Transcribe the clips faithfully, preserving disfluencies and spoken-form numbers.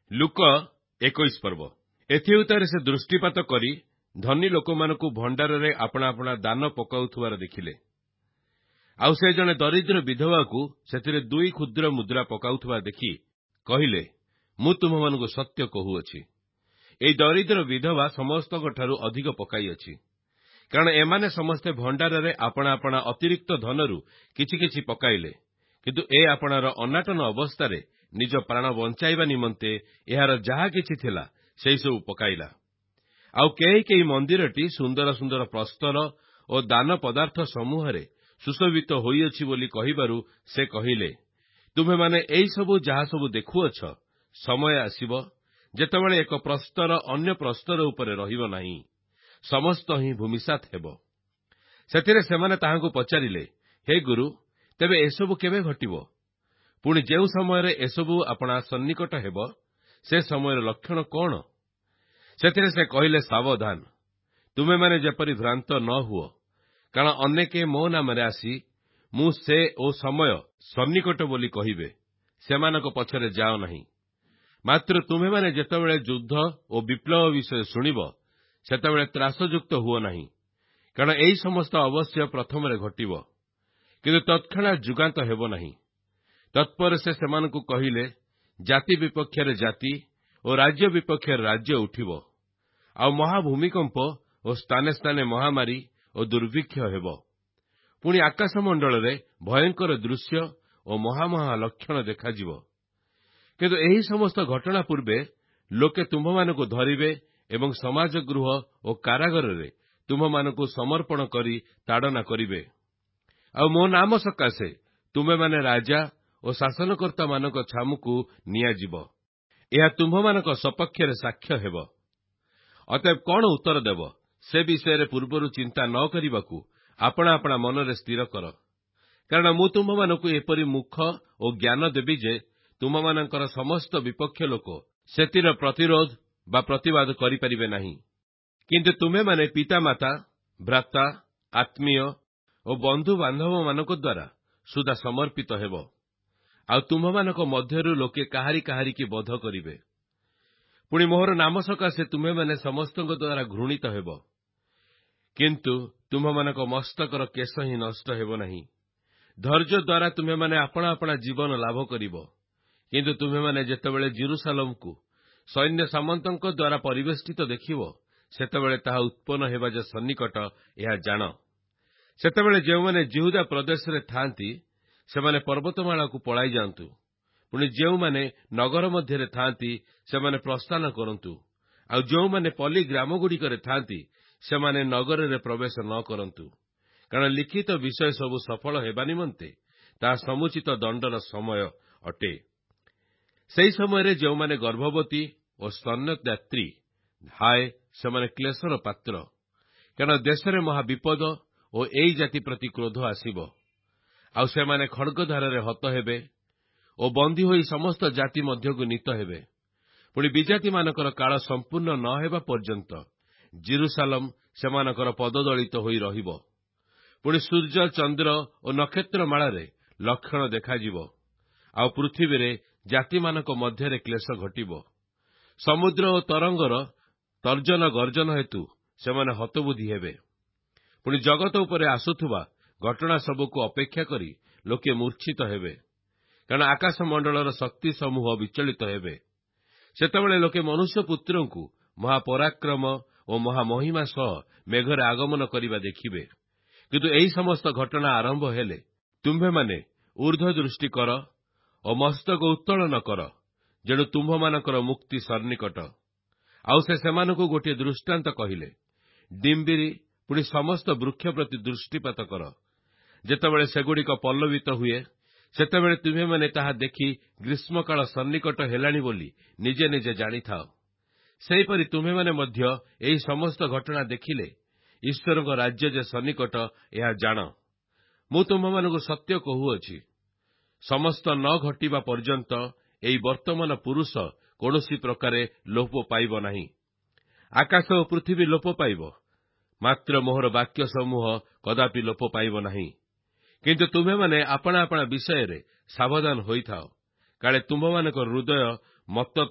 ଲୁକ ଏକୋଇଶ ପର୍ବ। ଏଥିଉତ୍ତାରେ ସେ ଦୃଷ୍ଟିପାତ କରି ଧନୀ ଲୋକମାନଙ୍କୁ ଭଣ୍ଡାରରେ ଆପଣା ଆପଣା ଦାନ ପକାଉଥିବାର ଦେଖିଲେ। ଆଉ ସେ ଜଣେ ଦରିଦ୍ର ବିଧବାକୁ ସେଥିରେ ଦୁଇ କ୍ଷୁଦ୍ର ମୁଦ୍ରା ପକାଉଥିବା ଦେଖି କହିଲେ, ମୁଁ ତୁମମାନଙ୍କୁ ସତ୍ୟ କହୁଅଛି, ଏହି ଦରିଦ୍ର ବିଧବା ସମସ୍ତଙ୍କଠାରୁ ଅଧିକ ପକାଇଅଛି। କାରଣ ଏମାନେ ସମସ୍ତେ ଭଣ୍ଡାରରେ ଆପଣା ଆପଣା ଅତିରିକ୍ତ ଧନରୁ କିଛି କିଛି ପକାଇଲେ, କିନ୍ତୁ ଏ ଆପଣାର ଅନାଟନ ଅବସ୍ଥାରେ ନିଜ ପ୍ରାଣ ବଞ୍ଚାଇବା ନିମନ୍ତେ ଏହାର ଯାହା କିଛି ଥିଲା ସେହିସବୁ ପକାଇଲା। ଆଉ କେହି କେହି ମନ୍ଦିରଟି ସୁନ୍ଦର ସୁନ୍ଦର ପ୍ରସ୍ତର ଓ ଦାନ ପଦାର୍ଥ ସମୂହରେ ସୁଶୋଭିତ ହୋଇଅଛି ବୋଲି କହିବାରୁ ସେ କହିଲେ, ତୁମେମାନେ ଏହିସବୁ ଯାହା ସବୁ ଦେଖୁଅଛ, ସମୟ ଆସିବ ଯେତେବେଳେ ଏକ ପ୍ରସ୍ତର ଅନ୍ୟ ପ୍ରସ୍ତର ଉପରେ ରହିବ ନାହିଁ, ସମସ୍ତ ହିଁ ଭୂମିସାତ୍ ହେବ। ସେଥିରେ ସେମାନେ ତାହାଙ୍କୁ ପଚାରିଲେ, ହେ ଗୁରୁ, ତେବେ ଏସବୁ କେବେ ଘଟିବ? ପୁଣି ଯେଉଁ ସମୟରେ ଏସବୁ ଆପଣା ସନ୍ନିକଟ ହେବ, ସେ ସମୟର ଲକ୍ଷଣ କ'ଣ? ସେଥିରେ ସେ କହିଲେ, ସାବଧାନ, ତୁମେମାନେ ଯେପରି ଭ୍ରାନ୍ତ ନ ହୁଅ, କାରଣ ଅନେକେ ମୋ ନାମରେ ଆସି ମୁଁ ସେ ଓ ସମୟ ସନ୍ନିକଟ ବୋଲି କହିବେ, ସେମାନଙ୍କ ପଛରେ ଯାଅ ନାହିଁ। ମାତ୍ର ତୁମେମାନେ ଯେତେବେଳେ ଯୁଦ୍ଧ ଓ ବିପ୍ଳବ ବିଷୟ ଶୁଣିବ, ସେତେବେଳେ ତ୍ରାସଯୁକ୍ତ ହୁଅ ନାହିଁ, କାରଣ ଏହି ସମସ୍ତ ଅବଶ୍ୟ ପ୍ରଥମରେ ଘଟିବ, କିନ୍ତୁ ତତ୍କ୍ଷଣାତ୍ ଯୁଗାନ୍ତ ହେବ ନାହିଁ। ତତ୍ପରେ ସେ ସେମାନଙ୍କୁ କହିଲେ, ଜାତି ବିପକ୍ଷରେ ଜାତି ଓ ରାଜ୍ୟ ବିପକ୍ଷରେ ରାଜ୍ୟ ଉଠିବ, ଆଉ ମହାଭୂମିକମ୍ପ ଓ ସ୍ଥାନେ ସ୍ଥାନେ ମହାମାରୀ ଓ ଦୁର୍ଭିକ୍ଷ ହେବ। ପୁଣି ଆକାଶମଣ୍ଡଳରେ ଭୟଙ୍କର ଦୃଶ୍ୟ ଓ ମହାମହା ଲକ୍ଷଣ ଦେଖାଯିବ। କିନ୍ତୁ ଏହି ସମସ୍ତ ଘଟଣା ପୂର୍ବେ ଲୋକେ ତୁମ୍ଭମାନଙ୍କୁ ଧରିବେ ଏବଂ ସମାଜ ଗୃହ ଓ କାରାଗାରରେ ତୁମ୍ଭମାନଙ୍କୁ ସମର୍ପଣ କରି ତାଡ଼ନା କରିବେ। ଆଉ ମୋ ନାମ ସକାଶେ ତୁମେମାନେ ରାଜା ଓ ଶାସନକର୍ତ୍ତାମାନଙ୍କ ଛାମୁକୁ ନିଆଯିବ। ଏହା ତୁମ୍ଭମାନଙ୍କ ସପକ୍ଷରେ ସାକ୍ଷ୍ୟ ହେବ। ଅତଏବ କ'ଣ ଉତ୍ତର ଦେବ, ସେ ବିଷୟରେ ପୂର୍ବରୁ ଚିନ୍ତା ନ କରିବାକୁ ଆପଣା ଆପଣା ମନରେ ସ୍ଥିର କର। କାରଣ ମୁଁ ତୁମ୍ଭମାନଙ୍କୁ ଏପରି ମୁଖ ଓ ଜ୍ଞାନ ଦେବି ଯେ ତୁମମାନଙ୍କର ସମସ୍ତ ବିପକ୍ଷ ଲୋକ ସେଥିର ପ୍ରତିରୋଧ ବା ପ୍ରତିବାଦ କରିପାରିବେ ନାହିଁ। କିନ୍ତୁ ତୁମେମାନେ ପିତାମାତା, ଭ୍ରାତା, ଆତ୍ମୀୟ ଓ ବନ୍ଧୁବାନ୍ଧବମାନଙ୍କ ଦ୍ୱାରା ସୁଦ୍ଧା ସମର୍ପିତ ହେବ। ଆଉ ତୁମ୍ଭମାନଙ୍କ ମଧ୍ୟରୁ ଲୋକେ କାହାରି କାହାରିକି ବଧ କରିବେ। ପୁଣି ମୋହର ନାମ ସକାଶେ ତୁମେମାନେ ସମସ୍ତଙ୍କ ଦ୍ୱାରା ଘୃଣିତ ହେବ। କିନ୍ତୁ ତୁମ୍ଭମାନଙ୍କ ମସ୍ତକର କେଶ ହିଁ ନଷ୍ଟ ହେବ ନାହିଁ। ଧୈର୍ଯ୍ୟ ଦ୍ୱାରା ତୁମେମାନେ ଆପଣା ଆପଣା ଜୀବନ ଲାଭ କରିବ। କିନ୍ତୁ ତୁମେମାନେ ଯେତେବେଳେ ଜେରୁସାଲେମକୁ ସୈନ୍ୟ ସାମନ୍ତଙ୍କ ଦ୍ୱାରା ପରିବେଷ୍ଟିତ ଦେଖିବ, ସେତେବେଳେ ତାହା ଉତ୍ପନ୍ନ ହେବା ଯେ ସନ୍ନିକଟ, ଏହା ଜାଣ। ସେତେବେଳେ ଯେଉଁମାନେ ଜିହୁଦା ପ୍ରଦେଶରେ ଥାଆନ୍ତି, ସେମାନେ ପର୍ବତମାଳାକୁ ପଳାଇ ଯାଆନ୍ତୁ। ପୁଣି ଯେଉଁମାନେ ନଗର ମଧ୍ୟରେ ଥାଆନ୍ତି, ସେମାନେ ପ୍ରସ୍ଥାନ କରନ୍ତୁ। ଆଉ ଯେଉଁମାନେ ପଲ୍ଲୀ ଗ୍ରାମଗୁଡ଼ିକରେ ଥାଆନ୍ତି, ସେମାନେ ନଗରରେ ପ୍ରବେଶ ନ କରନ୍ତୁ। କାରଣ ଲିଖିତ ବିଷୟ ସବୁ ସଫଳ ହେବା ନିମନ୍ତେ ତାହା ସମୁଚିତ ଦଣ୍ଡର ସମୟ ଅଟେ। ସେହି ସମୟରେ ଯେଉଁମାନେ ଗର୍ଭବତୀ ଓ ସ୍ତନ୍ୟଦାତ୍ରୀ, ହାୟ, ସେମାନେ କ୍ଲେଶର ପାତ୍ର। କାରଣ ଦେଶରେ ମହାବିପଦ ଓ ଏଇ ଜାତି ପ୍ରତି କ୍ରୋଧ ଆସିବ। ଆଉ ସେମାନେ ଖଡ୍ଗଧାରରେ ହତ ହେବେ ଓ ବନ୍ଦୀ ହୋଇ ସମସ୍ତ ଜାତି ମଧ୍ୟକୁ ନୀତ ହେବେ। ପୁଣି ବିଜାତିମାନଙ୍କର କାଳ ସମ୍ପୂର୍ଣ୍ଣ ନ ହେବା ପର୍ଯ୍ୟନ୍ତ ଜେରୁସାଲେମ ସେମାନଙ୍କର ପଦଦଳିତ ହୋଇ ରହିବ। ପୁଣି ସୂର୍ଯ୍ୟ, ଚନ୍ଦ୍ର ଓ ନକ୍ଷତ୍ରମାଳାରେ ଲକ୍ଷଣ ଦେଖାଯିବ। ଆଉ ପୃଥିବୀରେ ଜାତିମାନଙ୍କ ମଧ୍ୟରେ କ୍ଲେଶ ଘଟିବ। ସମୁଦ୍ର ଓ ତରଙ୍ଗର ତର୍ଜନ ଗର୍ଜନ ହେତୁ ସେମାନେ ହତବୁଦ୍ଧି ହେବେ। ପୁଣି ଜଗତ ଉପରେ ଆସୁଥିବା ଘଟଣା ସବୁକୁ ଅପେକ୍ଷା କରି ଲୋକେ ମୂର୍ଚ୍ଛିତ ହେବେ। କାରଣ ଆକାଶମଣ୍ଡଳର ଶକ୍ତି ସମୂହ ବିଚଳିତ ହେବେ। ସେତେବେଳେ ଲୋକେ ମନୁଷ୍ୟ ପୁତ୍ରଙ୍କୁ ମହାପରାକ୍ରମ ଓ ମହାମହିମା ସହ ମେଘରେ ଆଗମନ କରିବା ଦେଖିବେ। କିନ୍ତୁ ଏହି ସମସ୍ତ ଘଟଣା ଆରମ୍ଭ ହେଲେ ତୁମ୍ଭେମାନେ ଊର୍ଦ୍ଧ୍ୱ ଦୃଷ୍ଟି କର ଓ ମସ୍ତକ ଉତ୍ତୋଳନ କର, ଯେଣୁ ତୁମ୍ଭମାନଙ୍କର ମୁକ୍ତି ସନ୍ନିକଟ। ଆଉ ସେ ସେମାନଙ୍କୁ ଗୋଟିଏ ଦୃଷ୍ଟାନ୍ତ କହିଲେ, ଡିମ୍ବିରି ପୁଣି ସମସ୍ତ ବୃକ୍ଷ ପ୍ରତି ଦୃଷ୍ଟିପାତ କର। ଯେତେବେଳେ ସେଗୁଡ଼ିକ ପଲ୍ଲବିତ ହୁଏ, ସେତେବେଳେ ତୁମେମାନେ ତାହା ଦେଖି ଗ୍ରୀଷ୍ମକାଳ ସନ୍ନିକଟ ହେଲାଣି ବୋଲି ନିଜେ ନିଜେ ଜାଣିଥାଅ। ସେହିପରି ତୁମେମାନେ ମଧ୍ୟ ଏହି ସମସ୍ତ ଘଟଣା ଦେଖିଲେ ଈଶ୍ୱରଙ୍କ ରାଜ୍ୟ ଯେ ସନ୍ନିକଟ, ଏହା ଜାଣ। ମୁଁ ତୁମ୍ଭମାନଙ୍କୁ ସତ୍ୟ କହୁଅଛି, ସମସ୍ତ ନ ଘଟିବା ପର୍ଯ୍ୟନ୍ତ ଏହି ବର୍ତ୍ତମାନ ପୁରୁଷ କୌଣସି ପ୍ରକାରେ ଲୋପ ପାଇବ ନାହିଁ। ଆକାଶ ଓ ପୃଥିବୀ ଲୋପ ପାଇବ, ମାତ୍ର ମୋହର ବାକ୍ୟ ସମୂହ କଦାପି ଲୋପ ପାଇବ ନାହିଁ। କିନ୍ତୁ ତୁମେମାନେ ଆପଣା ଆପଣା ବିଷୟରେ ସାବଧାନ ହୋଇଥାଅ, କାଳେ ତୁମ୍ଭମାନଙ୍କ ହୃଦୟ ମତ୍ତତା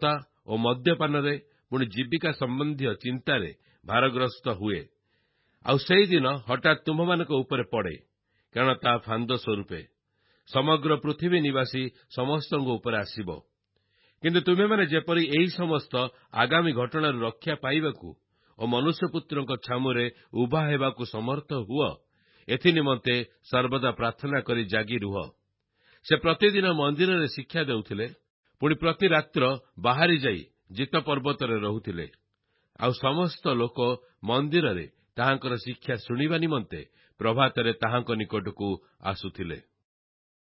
ଓ ମଦ୍ୟପାନରେ ପୁଣି ଜୀବିକା ସମ୍ବନ୍ଧୀୟ ଚିନ୍ତାରେ ଭାରଗ୍ରସ୍ତ ହୁଏ, ଆଉ ସେଇଦିନ ହଠାତ୍ ତୁମ୍ଭମାନଙ୍କ ଉପରେ ପଡ଼େ, କାରଣ ତାହା ଫାନ୍ଦ ସ୍ୱରୂପେ ସମଗ୍ର ପୃଥିବୀ ନିବାସୀ ସମସ୍ତଙ୍କ ଉପରେ ଆସିବ। କିନ୍ତୁ ତୁମେମାନେ ଯେପରି ଏହି ସମସ୍ତ ଆଗାମୀ ଘଟଣାରୁ ରକ୍ଷା ପାଇବାକୁ ଓ ମନୁଷ୍ୟପୁତ୍ରଙ୍କ ଛାମୁରେ ଉଭା ହେବାକୁ ସମର୍ଥ ହୁଅ, ଏଥିନିମନ୍ତେ ସର୍ବଦା ପ୍ରାର୍ଥନା କରି ଜାଗି ରୁହ। ସେ ପ୍ରତିଦିନ ମନ୍ଦିରରେ ଶିକ୍ଷା ଦେଉଥିଲେ, ପୁଣି ପ୍ରତି ରାତ୍ର ବାହାରି ଯାଇ ଜିତ ପର୍ବତରେ ରହୁଥିଲେ, ଆଉ ସମସ୍ତ ଲୋକ ମନ୍ଦିରରେ ତାହାଙ୍କର ଶିକ୍ଷା ଶୁଣିବା ନିମନ୍ତେ ପ୍ରଭାତରେ ତାହାଙ୍କ ନିକଟକୁ ଆସୁଥିଲେ।